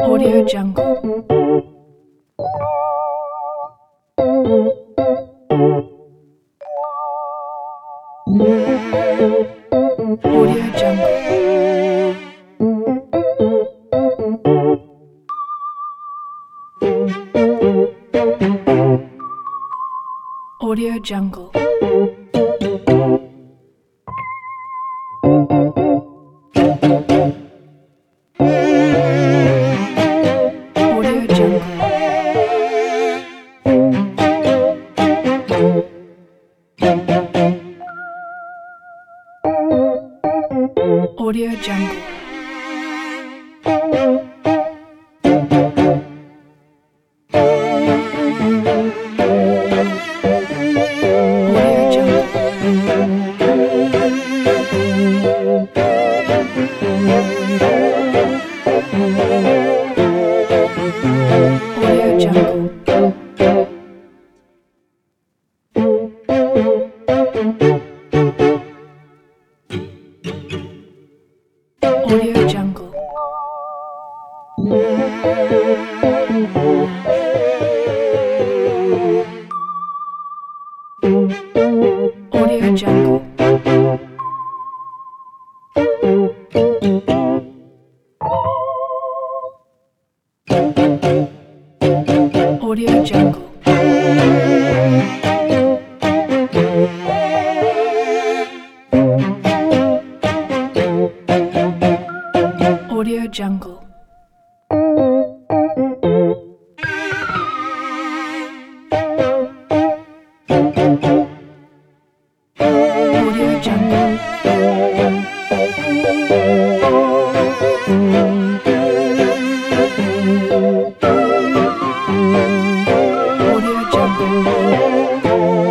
Audio Jungle. Audio Jungle. Audio Jungle. Audio Jungle. Audio Jungle. Audio Jungle. Audio Jungle. Audio Jungle. Audio Jungle. Audio Jungle. Audio Jungle. Audio Jungle.